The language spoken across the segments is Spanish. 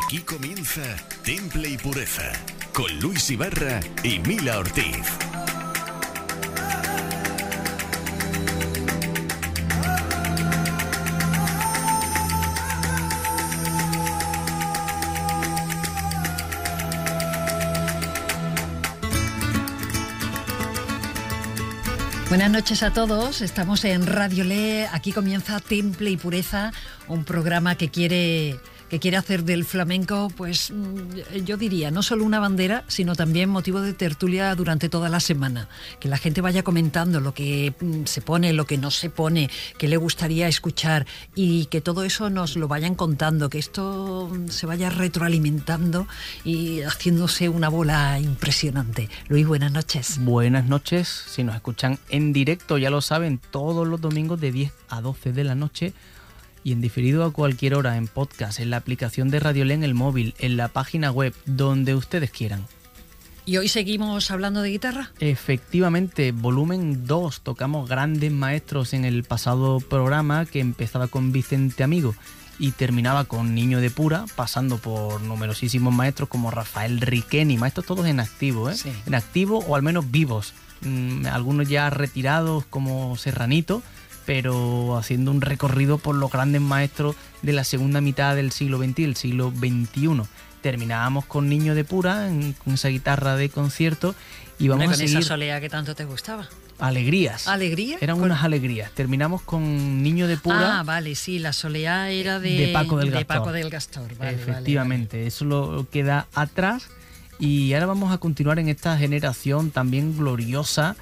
Aquí comienza Temple y Pureza, con Luis Ibarra y Mila Ortiz. Buenas noches a todos, estamos en Radio Le, aquí comienza Temple y Pureza, un programa que quiere hacer del flamenco, pues yo diría, no solo una bandera, sino también motivo de tertulia durante toda la semana. Que la gente vaya comentando lo que se pone, lo que no se pone, que le gustaría escuchar y que todo eso nos lo vayan contando, que esto se vaya retroalimentando y haciéndose una bola impresionante. Luis, buenas noches. Buenas noches, si nos escuchan en directo, ya lo saben, todos los domingos de 10 a 12 de la noche, y en diferido a cualquier hora, en podcast, en la aplicación de Radio Le en el móvil, en la página web, donde ustedes quieran. ¿Y hoy seguimos hablando de guitarra? Efectivamente, volumen 2. Tocamos grandes maestros en el pasado programa, que empezaba con Vicente Amigo y terminaba con Niño de Pura, pasando por numerosísimos maestros como Rafael Riqueni, maestros todos en activo, Sí. En activo o al menos vivos. Algunos ya retirados como Serranito, pero haciendo un recorrido por los grandes maestros de la segunda mitad del siglo XX y el siglo XXI. Terminábamos con Niño de Pura, con esa guitarra de concierto, y vamos a seguir... Con esa soleá que tanto te gustaba. Alegrías. ¿Alegría? Eran unas alegrías. Terminamos con Niño de Pura. Ah, vale, sí, la soleá era de Paco del Gastor. De Paco del Gastor, vale. Efectivamente, vale. Eso lo queda atrás, y ahora vamos a continuar en esta generación también gloriosa,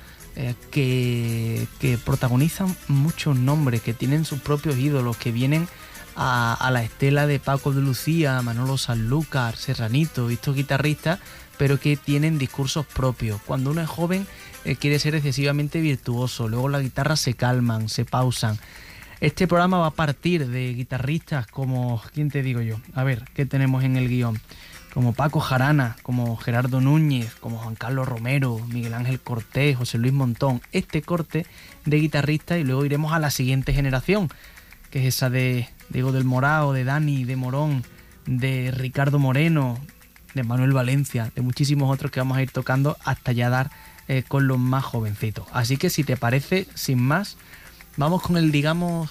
que protagonizan muchos nombres, que tienen sus propios ídolos, que vienen a la estela de Paco de Lucía, Manolo Sanlúcar, Serranito, estos guitarristas, pero que tienen discursos propios. Cuando uno es joven quiere ser excesivamente virtuoso, luego las guitarras se calman, se pausan. Este programa va a partir de guitarristas como, ¿quién te digo yo? A ver, ¿qué tenemos en el guión? Como Paco Jarana, como Gerardo Núñez, como Juan Carlos Romero, Miguel Ángel Cortés, José Luis Montón. Este corte de guitarristas, y luego iremos a la siguiente generación, que es esa de Diego del Morao, de Dani, de Morón, de Ricardo Moreno, de Manuel Valencia, de muchísimos otros que vamos a ir tocando hasta ya dar con los más jovencitos. Así que si te parece, sin más, vamos con el, digamos,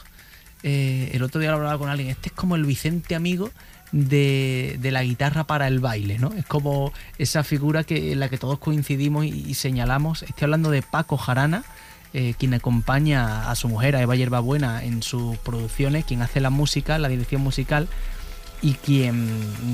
el otro día lo hablaba con alguien, este es como el Vicente Amigo de la guitarra para el baile, ¿no? Es como esa figura en la que todos coincidimos y señalamos. Estoy hablando de Paco Jarana, quien acompaña a su mujer, a Eva Yerbabuena, en sus producciones, quien hace la música, la dirección musical, y quien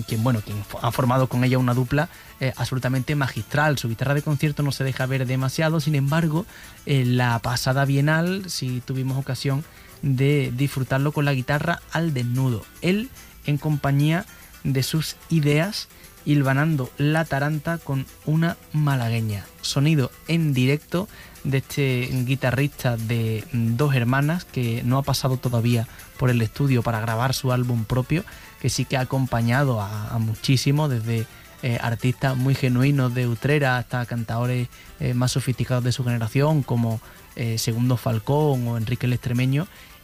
ha formado con ella una dupla absolutamente magistral. Su guitarra de concierto no se deja ver demasiado, sin embargo, en la pasada Bienal sí tuvimos ocasión de disfrutarlo con la guitarra al desnudo. Él en compañía de sus ideas, hilvanando la taranta con una malagueña. Sonido en directo de este guitarrista de dos hermanas, que no ha pasado todavía por el estudio para grabar su álbum propio, que sí que ha acompañado a muchísimos, desde artistas muy genuinos de Utrera hasta cantadores más sofisticados de su generación, como Segundo Falcón o Enrique el Extremeño,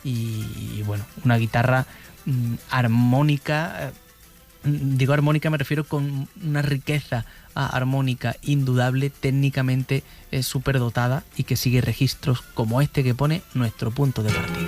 y bueno, una guitarra armónica. Digo armónica, me refiero con una riqueza armónica indudable, técnicamente súper dotada, y que sigue registros como este que pone Nuestro Punto de Partida.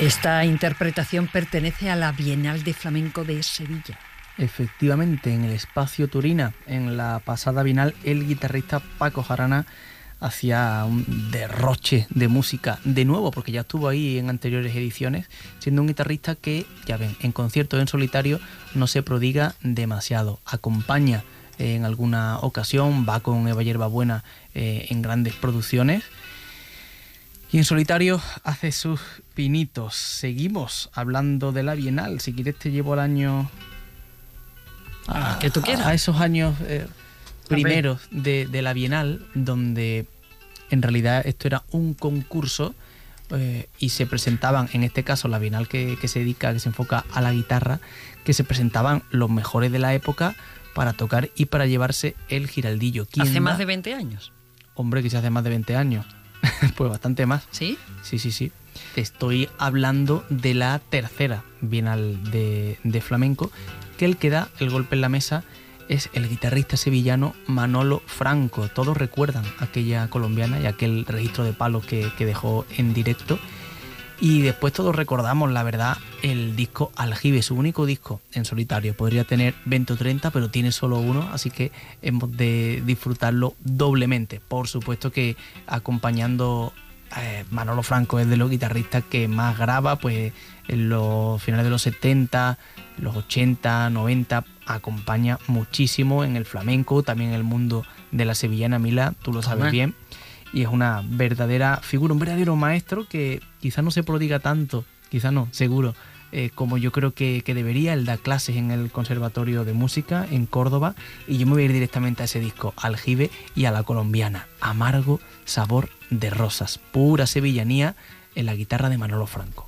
Esta interpretación pertenece a la Bienal de Flamenco de Sevilla. Efectivamente, en el Espacio Turina, en la pasada Bienal, el guitarrista Paco Jarana hacía un derroche de música de nuevo, porque ya estuvo ahí en anteriores ediciones, siendo un guitarrista que, ya ven, en conciertos en solitario no se prodiga demasiado. Acompaña en alguna ocasión, va con Eva Hierbabuena en grandes producciones, y en solitario hace sus pinitos. Seguimos hablando de la Bienal. Si quieres te llevo al año... que tú quieras. A esos años primeros de la Bienal, donde en realidad esto era un concurso y se presentaban, en este caso la Bienal que se enfoca a la guitarra, que se presentaban los mejores de la época para tocar y para llevarse el giraldillo. ¿Hace más de 20 años? Hombre, que se hace más de 20 años. Pues bastante más. ¿Sí? Sí. Te estoy hablando de la tercera Bienal de flamenco, que el que da el golpe en la mesa es el guitarrista sevillano Manolo Franco. Todos recuerdan aquella colombiana y aquel registro de palos que dejó en directo. Y después todos recordamos, la verdad, el disco Aljibe, su único disco en solitario. Podría tener 20 o 30, pero tiene solo uno, así que hemos de disfrutarlo doblemente. Por supuesto que acompañando... Manolo Franco es de los guitarristas que más graba, pues en los finales de los 70, los 80, 90, acompaña muchísimo en el flamenco, también en el mundo de la sevillana, Mila, tú lo sabes bien, y es una verdadera figura, un verdadero maestro que quizás no se prodiga tanto, quizás no, seguro, como yo creo que debería. Él da clases en el Conservatorio de Música en Córdoba, y yo me voy a ir directamente a ese disco, Aljibe, y a la colombiana, Amargo Sabor de Rosas, pura sevillanía en la guitarra de Manolo Franco.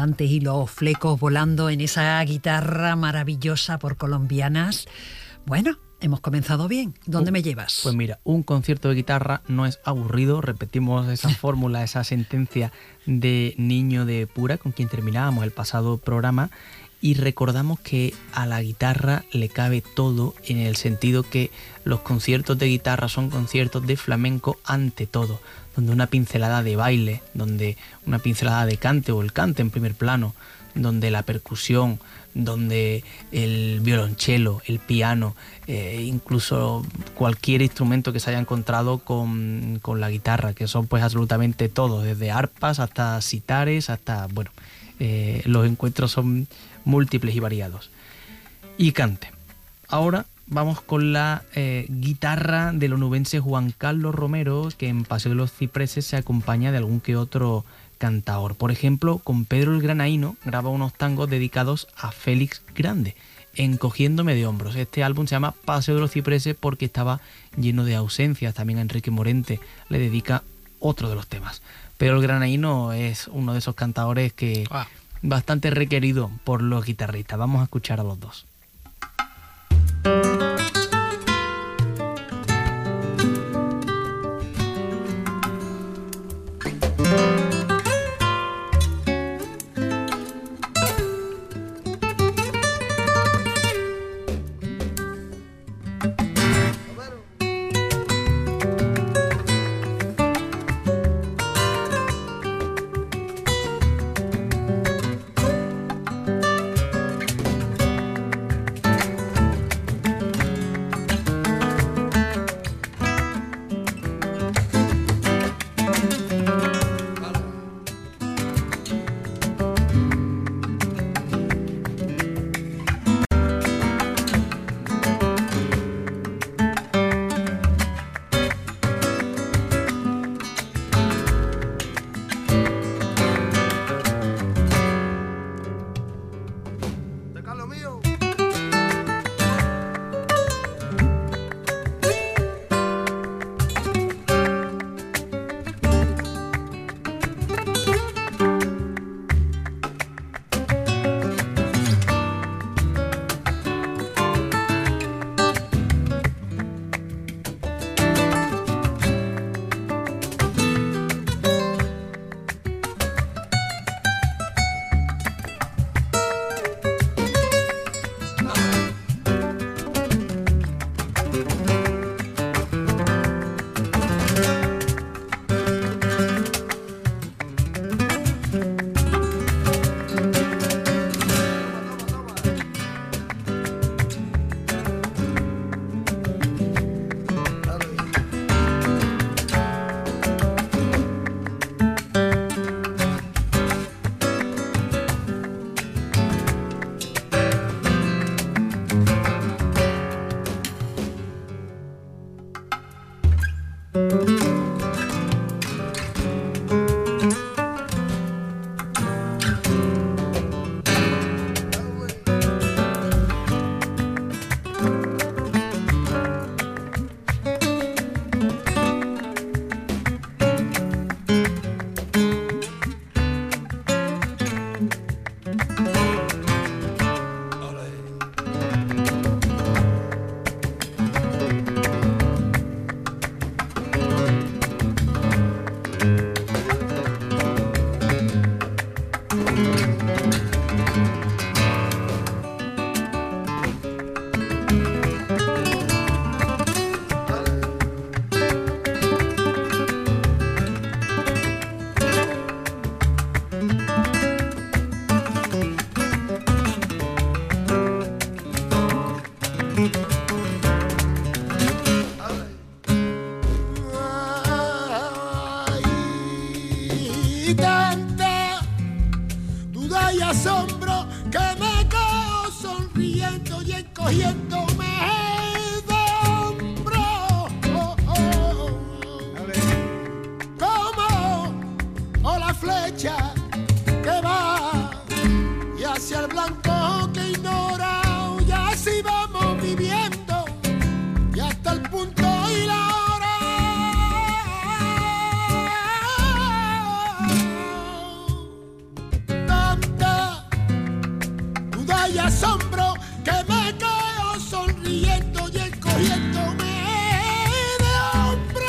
diamantes y los flecos volando en esa guitarra maravillosa por colombianas. Bueno, hemos comenzado bien. ¿Dónde me llevas? Pues mira, un concierto de guitarra no es aburrido. Repetimos esa fórmula, esa sentencia de Niño de Pura, con quien terminábamos el pasado programa. Y recordamos que a la guitarra le cabe todo, en el sentido que los conciertos de guitarra son conciertos de flamenco ante todo, donde una pincelada de baile, donde una pincelada de cante o el cante en primer plano, donde la percusión, donde el violonchelo, el piano, incluso cualquier instrumento que se haya encontrado con la guitarra, que son pues absolutamente todos, desde arpas hasta sitares, hasta, bueno, los encuentros son múltiples y variados. Y cante. Ahora vamos con la guitarra del onubense Juan Carlos Romero, que en Paseo de los Cipreses se acompaña de algún que otro cantaor. Por ejemplo, con Pedro el Granaíno graba unos tangos dedicados a Félix Grande, Encogiéndome de hombros. Este álbum se llama Paseo de los Cipreses porque estaba lleno de ausencias. También a Enrique Morente le dedica otro de los temas. Pedro el Granaíno es uno de esos cantadores que bastante requerido por los guitarristas. Vamos a escuchar a los dos. Cante que me quedo sonriendo y encogiéndome de hombros.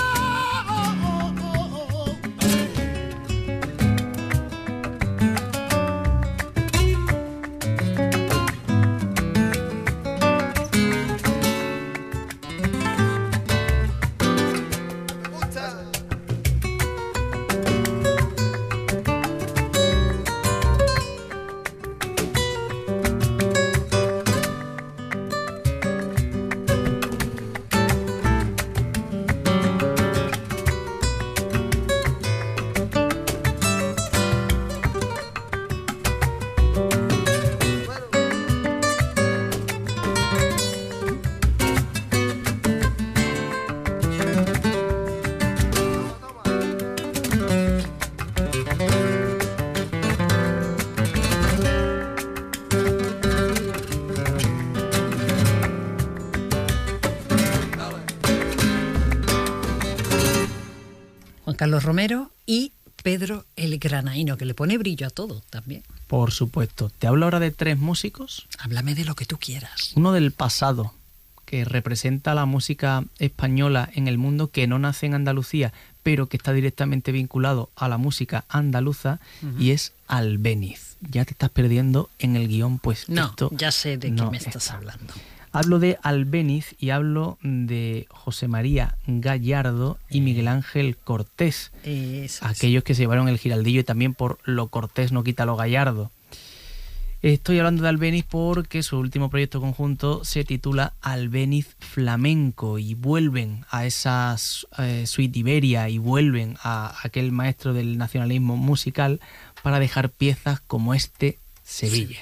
Carlos Romero y Pedro el Granaíno, que le pone brillo a todo también. Por supuesto. Te hablo ahora de tres músicos. Háblame de lo que tú quieras. Uno del pasado, que representa la música española en el mundo, que no nace en Andalucía, pero que está directamente vinculado a la música andaluza, y es Albéniz. Ya te estás perdiendo en el guión, pues no, esto ya sé de no qué me estás está. hablando. Hablo de Albéniz y hablo de José María Gallardo y Miguel Ángel Cortés, aquellos que se llevaron el giraldillo, y también por lo cortés no quita lo gallardo. Estoy hablando de Albéniz porque su último proyecto conjunto se titula Albéniz Flamenco, y vuelven a esa suite Iberia y vuelven a aquel maestro del nacionalismo musical para dejar piezas como este Sevilla.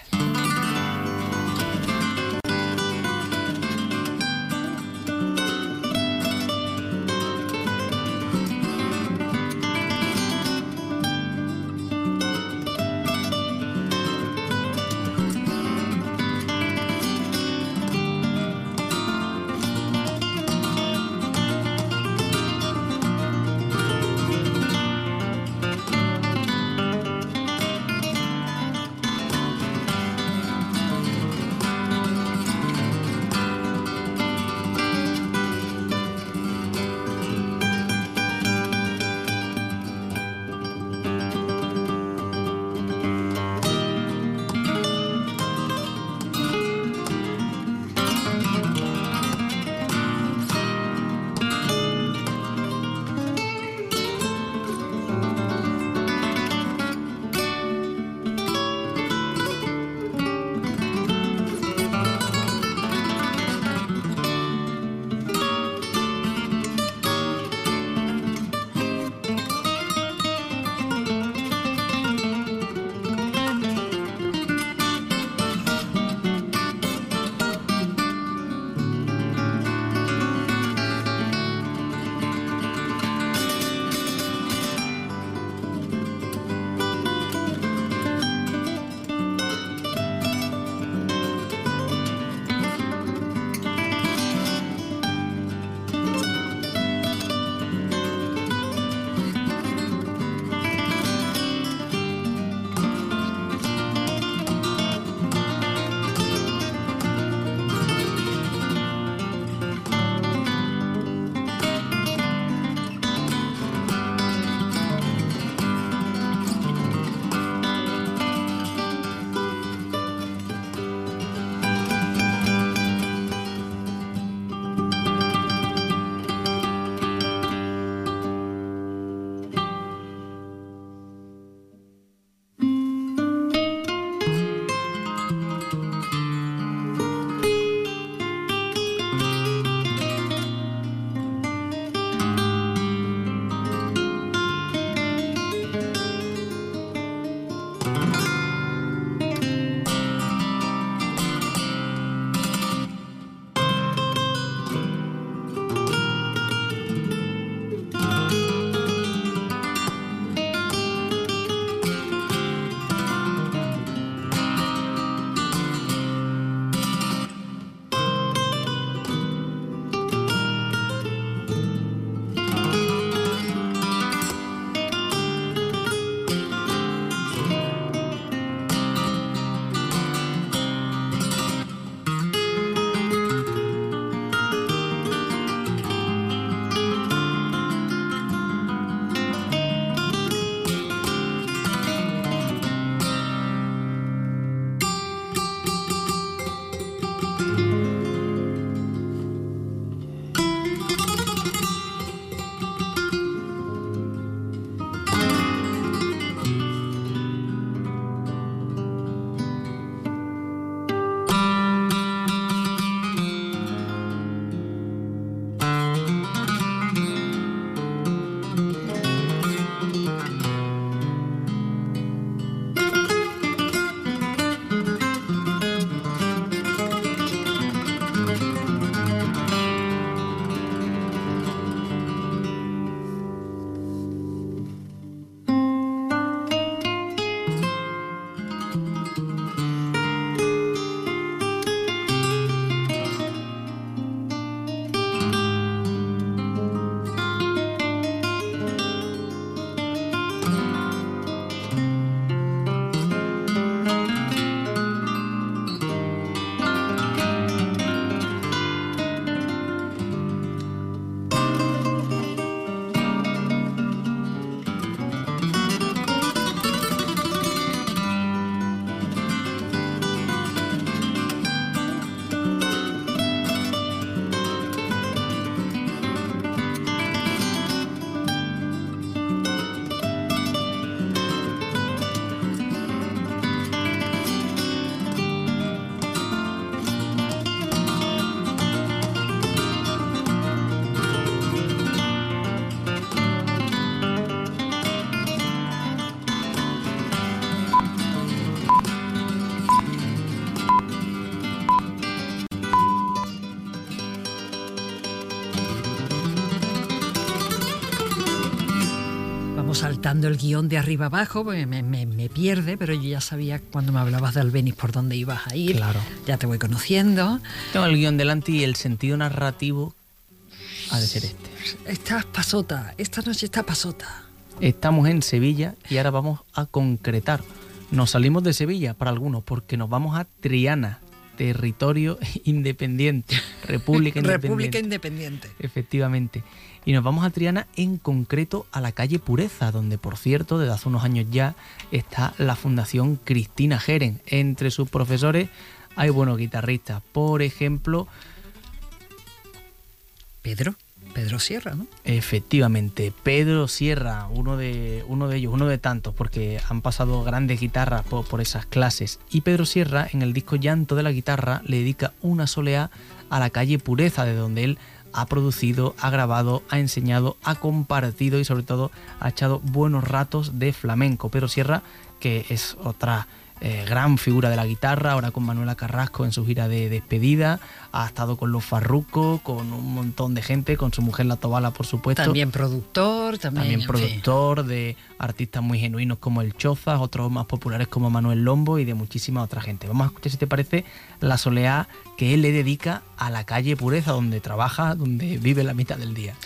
recitando el guión de arriba abajo, pues me pierde, pero yo ya sabía cuando me hablabas de Albéniz por dónde ibas a ir. Claro. Ya te voy conociendo. Tengo el guión delante y el sentido narrativo ha de ser este. Estás pasota, esta noche está pasota. Estamos en Sevilla y ahora vamos a concretar. Nos salimos de Sevilla para algunos porque nos vamos a Triana, territorio independiente, República Independiente. República Independiente. Efectivamente. Y nos vamos a Triana, en concreto a la calle Pureza, donde, por cierto, desde hace unos años ya está la Fundación Cristina Geren. Entre sus profesores hay buenos guitarristas. Por ejemplo, Pedro Sierra, ¿no? Efectivamente, Pedro Sierra, uno de ellos, uno de tantos, porque han pasado grandes guitarras por esas clases. Y Pedro Sierra, en el disco Llanto de la Guitarra, le dedica una soleá a la calle Pureza, de donde él ha producido, ha grabado, ha enseñado, ha compartido y sobre todo ha echado buenos ratos de flamenco. Pedro Sierra, que es otra gran figura de la guitarra, ahora con Manuela Carrasco en su gira de despedida, ha estado con los Farrucos, con un montón de gente, con su mujer La Tobala, por supuesto. También productor, también productor de artistas muy genuinos como el Chozas, otros más populares como Manuel Lombo y de muchísima otra gente. Vamos a escuchar, si te parece, la soleá que él le dedica a la calle Pureza, donde trabaja, donde vive la mitad del día.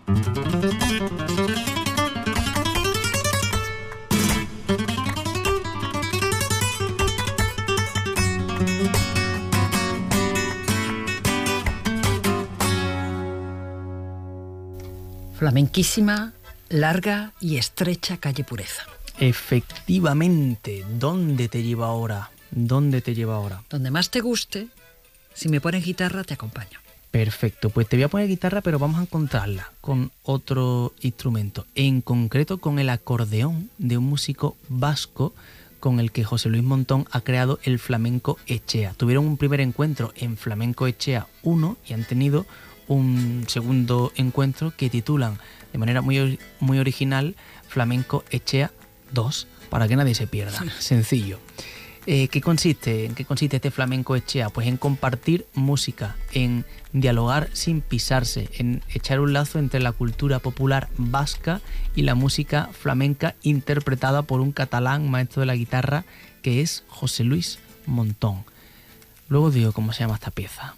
Flamenquísima, larga y estrecha calle Pureza. Efectivamente, ¿dónde te lleva ahora? ¿Dónde te lleva ahora? Donde más te guste, si me pones guitarra te acompaño. Perfecto, pues te voy a poner guitarra, pero vamos a encontrarla con otro instrumento, en concreto con el acordeón de un músico vasco con el que José Luis Montón ha creado el Flamenco Etxea. Tuvieron un primer encuentro en Flamenco Etxea 1 y han tenido un segundo encuentro que titulan de manera muy original Flamenco Etxea 2, para que nadie se pierda. Sencillo. ¿En qué consiste este Flamenco Etxea? Pues en compartir música, en dialogar sin pisarse, en echar un lazo entre la cultura popular vasca y la música flamenca interpretada por un catalán maestro de la guitarra que es José Luis Montón. Luego digo cómo se llama esta pieza.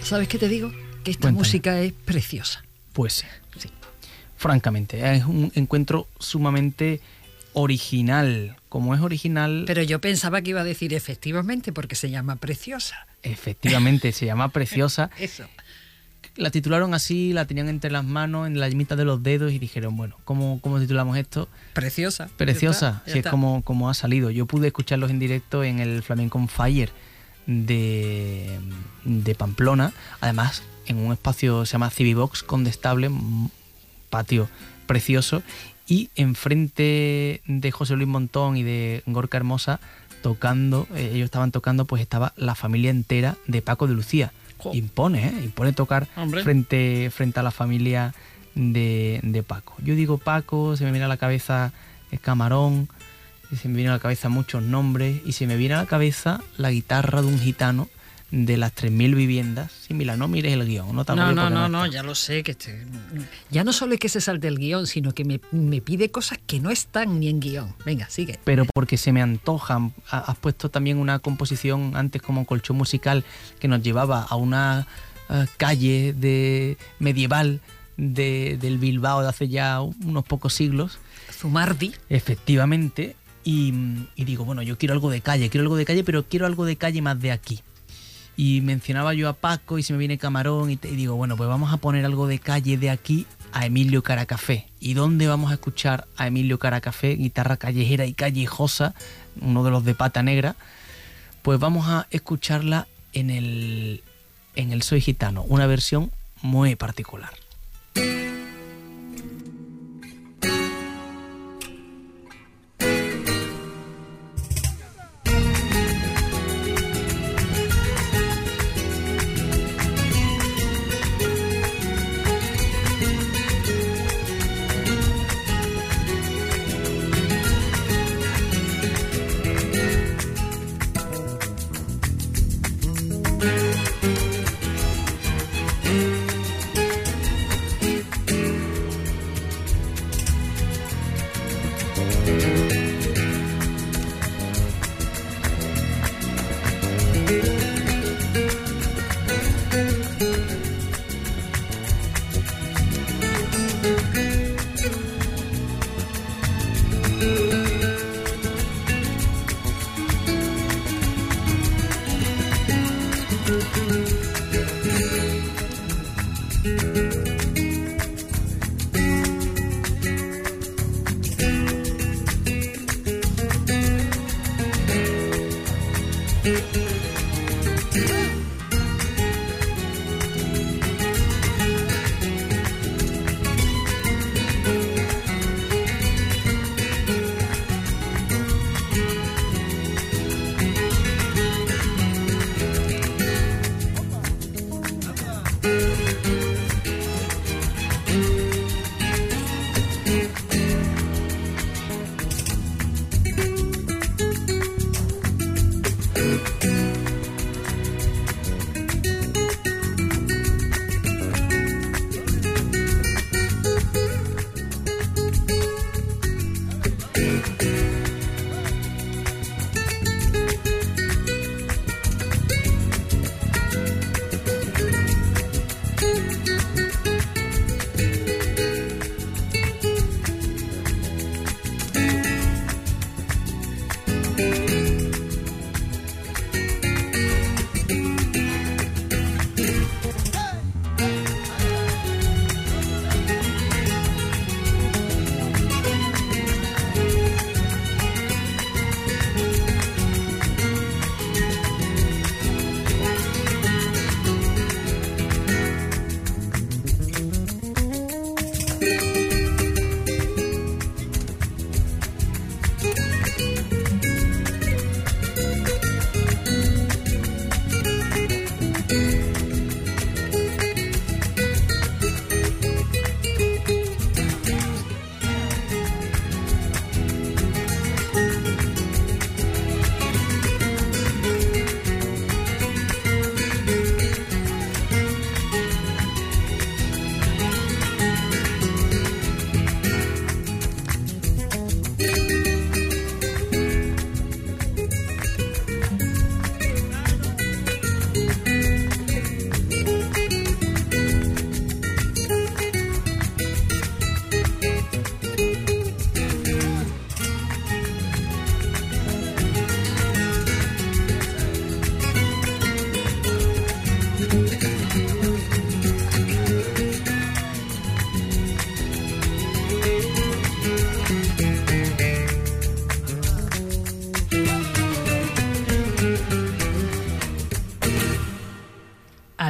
¿Sabes qué te digo? Que esta Cuéntame. música es preciosa. Pues sí. Sí. Francamente, es un encuentro sumamente original. Como es original, Pero yo pensaba que iba a decir efectivamente porque se llama Preciosa. efectivamente se llama Preciosa. Eso. La titularon así, la tenían entre las manos, en la yemita de los dedos y dijeron, bueno, ¿cómo titulamos esto? Preciosa. Preciosa, Ya si está. es como ha salido. Yo pude escucharlos en directo en el Flamenco on Fire de Pamplona, además en un espacio se llama Civibox Condestable, un patio precioso, y enfrente de José Luis Montón y de Gorka Hermosa tocando, ellos estaban tocando, pues estaba la familia entera de Paco de Lucía. Jo. Impone tocar Hombre. frente a la familia de Paco. Yo digo Paco, se me viene a la cabeza Camarón, y se me viene a la cabeza muchos nombres, y se me viene a la cabeza la guitarra de un gitano de las 3.000 viviendas. Sí, mira, no mires el guión, no te agobies porque No, está. ya lo sé. Ya no solo es que se salte el guión, sino que me pide cosas que no están ni en guión. Venga, sigue. Pero porque se me antojan. Has puesto también una composición antes como colchón musical que nos llevaba a una calle medieval del Bilbao de hace ya unos pocos siglos. Zumardi. Efectivamente. Y digo, bueno, yo quiero algo de calle, pero quiero algo de calle más de aquí. Y mencionaba yo a Paco y se me viene Camarón y digo, bueno, pues vamos a poner algo de calle de aquí a Emilio Caracafé. ¿Y dónde vamos a escuchar a Emilio Caracafé? Guitarra callejera y callejosa, uno de los de Pata Negra. Pues vamos a escucharla en el Soy Gitano, una versión muy particular.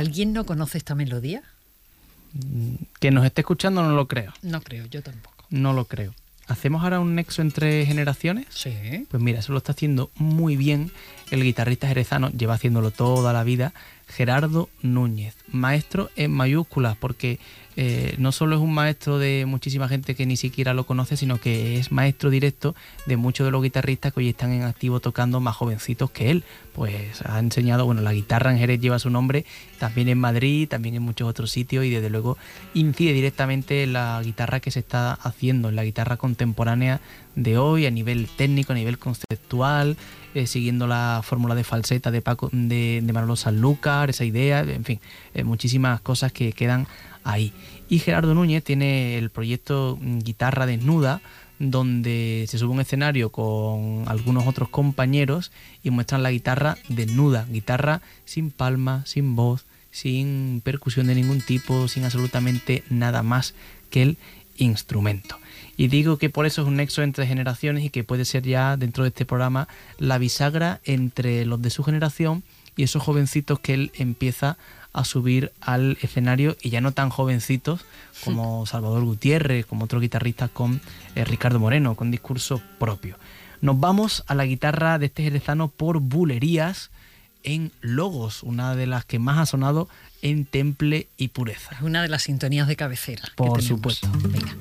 ¿Alguien no conoce esta melodía? Que nos esté escuchando no lo creo. No creo, yo tampoco. No lo creo. ¿Hacemos ahora un nexo entre generaciones? Sí. Pues mira, eso lo está haciendo muy bien el guitarrista jerezano, lleva haciéndolo toda la vida, Gerardo Núñez, maestro en mayúsculas, porque no solo es un maestro de muchísima gente que ni siquiera lo conoce, sino que es maestro directo de muchos de los guitarristas que hoy están en activo tocando, más jovencitos que él. Pues ha enseñado, bueno, la guitarra en Jerez lleva su nombre, también en Madrid, también en muchos otros sitios, y desde luego incide directamente en la guitarra que se está haciendo, en la guitarra contemporánea de hoy, a nivel técnico, a nivel conceptual, siguiendo la fórmula de falseta de Manolo Sanlúcar, esa idea, en fin, muchísimas cosas que quedan ahí. Y Gerardo Núñez tiene el proyecto Guitarra Desnuda, donde se sube a un escenario con algunos otros compañeros y muestran la guitarra desnuda, guitarra sin palma, sin voz, sin percusión de ningún tipo, sin absolutamente nada más que el instrumento. Y digo que por eso es un nexo entre generaciones y que puede ser ya dentro de este programa la bisagra entre los de su generación y esos jovencitos que él empieza a subir al escenario, y ya no tan jovencitos como Salvador Gutiérrez, como otros guitarristas, con Ricardo Moreno, con discurso propio. Nos vamos a la guitarra de este jerezano por bulerías en Logos, una de las que más ha sonado en Temple y Pureza. Es una de las sintonías de cabecera. Por supuesto. Venga.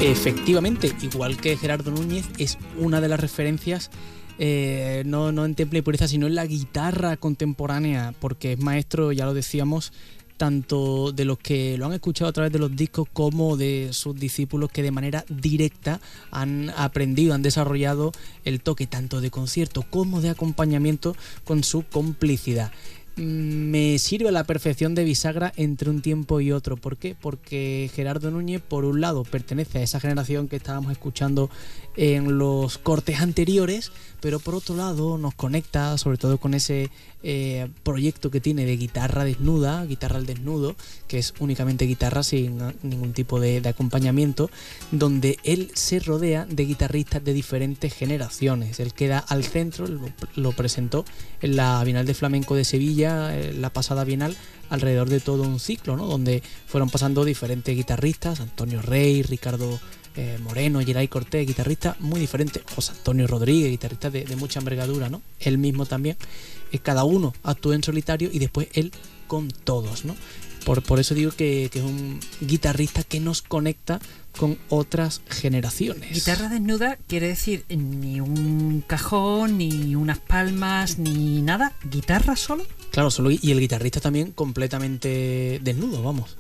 Efectivamente, igual que Gerardo Núñez, es una de las referencias, no en Temple y Pureza, sino en la guitarra contemporánea, porque es maestro, ya lo decíamos, tanto de los que lo han escuchado a través de los discos como de sus discípulos que de manera directa han aprendido, han desarrollado el toque tanto de concierto como de acompañamiento con su complicidad. Me sirve a la perfección de bisagra entre un tiempo y otro. ¿Por qué? Porque Gerardo Núñez, por un lado, pertenece a esa generación que estábamos escuchando en los cortes anteriores, pero por otro lado nos conecta sobre todo con ese proyecto que tiene de guitarra desnuda, guitarra al desnudo, que es únicamente guitarra sin ningún tipo de acompañamiento, donde él se rodea de guitarristas de diferentes generaciones. Él queda al centro, lo presentó en la Bienal de Flamenco de Sevilla, la pasada Bienal, alrededor de todo un ciclo, ¿no? Donde fueron pasando diferentes guitarristas, Antonio Rey, Ricardo Moreno, Geray Cortés, guitarristas muy diferentes, José Antonio Rodríguez, guitarristas de mucha envergadura, ¿no? Él mismo también, cada uno actuó en solitario y después él con todos, ¿no? Por eso digo que es un guitarrista que nos conecta con otras generaciones. Guitarra desnuda quiere decir ni un cajón, ni unas palmas, ni nada. ¿Guitarra solo? Claro, solo, y el guitarrista también completamente desnudo, vamos.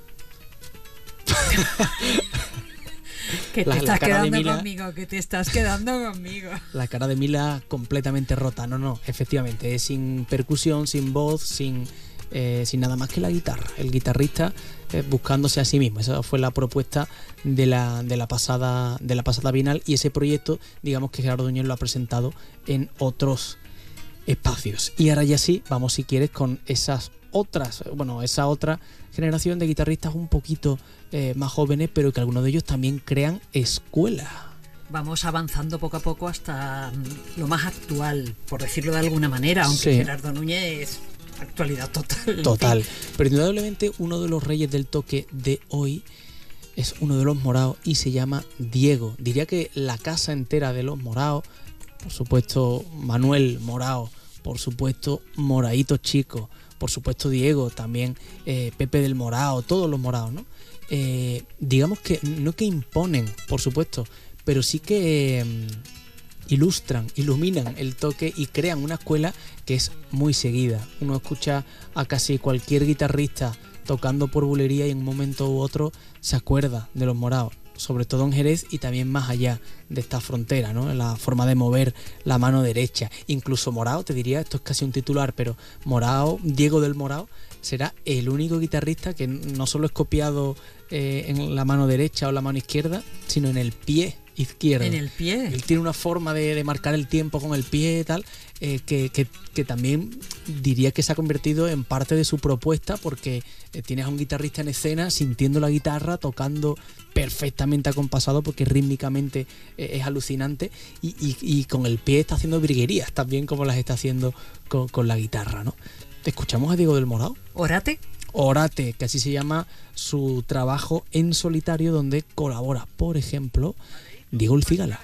Que te estás quedando conmigo, que te estás quedando conmigo. La cara de Mila completamente rota. No, efectivamente, es sin percusión, sin voz, sin nada más que la guitarra. El guitarrista buscándose a sí mismo. Esa fue la propuesta de la pasada Bienal, y ese proyecto, digamos que Gerardo Núñez lo ha presentado en otros espacios. Y ahora ya sí, vamos si quieres con esa otra generación de guitarristas un poquito más jóvenes, pero que algunos de ellos también crean escuela. Vamos avanzando poco a poco hasta lo más actual, por decirlo de alguna manera, aunque sí. Gerardo Núñez es actualidad total. Total, pero indudablemente uno de los reyes del toque de hoy es uno de los Moraos y se llama Diego. Diría que la casa entera de los Moraos, por supuesto Manuel Morao, por supuesto Moraíto Chico, por supuesto Diego, también Pepe del Morao, todos los Moraos, ¿no? Digamos que no que imponen, por supuesto, pero sí que iluminan el toque y crean una escuela que es muy seguida. Uno escucha a casi cualquier guitarrista tocando por bulería y en un momento u otro se acuerda de los Moraos, sobre todo en Jerez y también más allá de esta frontera, ¿no? La forma de mover la mano derecha. Incluso Morao, te diría, esto es casi un titular, pero Morao, Diego del Morao, será el único guitarrista que no solo es copiado en la mano derecha o la mano izquierda, sino en el pie izquierdo. En el pie. Él tiene una forma de marcar el tiempo con el pie y tal, que también diría que se ha convertido en parte de su propuesta, porque tienes a un guitarrista en escena sintiendo la guitarra, tocando perfectamente acompasado, porque rítmicamente es alucinante, y con el pie está haciendo virguerías también, como las está haciendo con la guitarra, ¿no? ¿Escuchamos a Diego del Morao? Orate, que así se llama su trabajo en solitario, donde colabora, por ejemplo, Diego el Cigala.